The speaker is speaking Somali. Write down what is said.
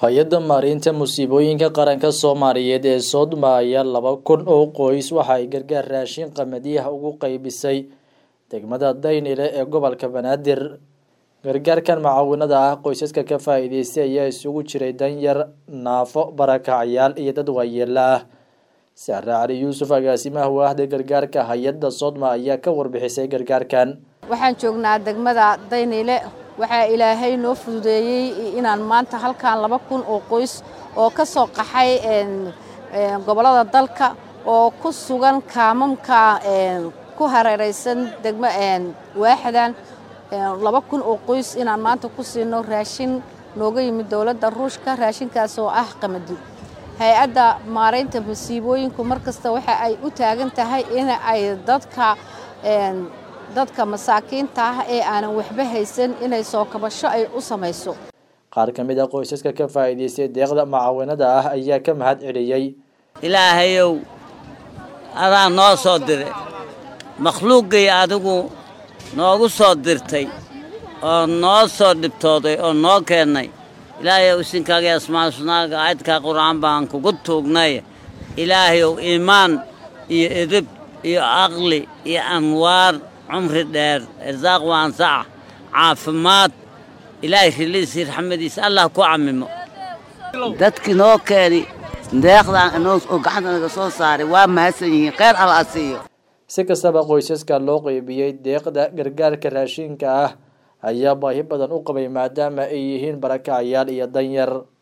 hay-adda maareynta musiibooyinka qaranka Soomaaliyeed ee Sodma ayaa 2,000 oo qoys waxa ay gargaar raashin qamadiyaha ugu qaybisay degmada Daynile ee gobolka Banaadir. Gargaarkan macaawinada ah qoysaska ka faa'iideystay ayaa isugu jiray danyar, naafo, barakacyaal iyo dad waayeel ah. Sare Cali Yuusuf agaasimaha waaxda gargaarka hay-adda Sodma ayaa ka warbixisay gargaarkan. Waxaan joognaa degmada Daynile waxaa Ilaahay noo fududeeyay inaan maanta halkaan 2,000 oo qoys oo ka soo qaxay gobolada dalka oo ku sugan kaamamka ku hareeraysan degmo waaxdan 2,000 oo qoys inaan maanta ku siino raashin nooga yimid dawladda Ruushka. raashinkaas oo ah qamadi. hay-adda maareynta musiibooyinku markasta waxa ay u taagan tahay in ay dadka masaakiinta ah ee aanan waxba haysan inay soo kabasho ay u samayso. Qaar ka mid ah qoysaska ka faa'iideystay deeqda macaawinada ah ayaa ka mahad celiyay. Ilaahayow adaa noo soo diray makhluuqii adigu noogu soo dirtay oo noo soo dhibtooday oo noo keenay. Ilaahayow isinkaaga asmaasnaaga aydka quraan baan kugu tuugnay. Ilaahayow iimaan iyo edeb iyo aqli iyo anwaar عمر دير رزاق وانسع عافمات إلهي خليسي رحمديس الله كو عممو دادك نو كاري داخل نوس وقعنا نقصو صاري وما هسني غير على أسيو si kastaba qoysaska loo qaybiyay deeqda gargaarka raashinka ah ayaa baahi badan u qabay maadaama ay yihiin barakacyaal iyo danyar.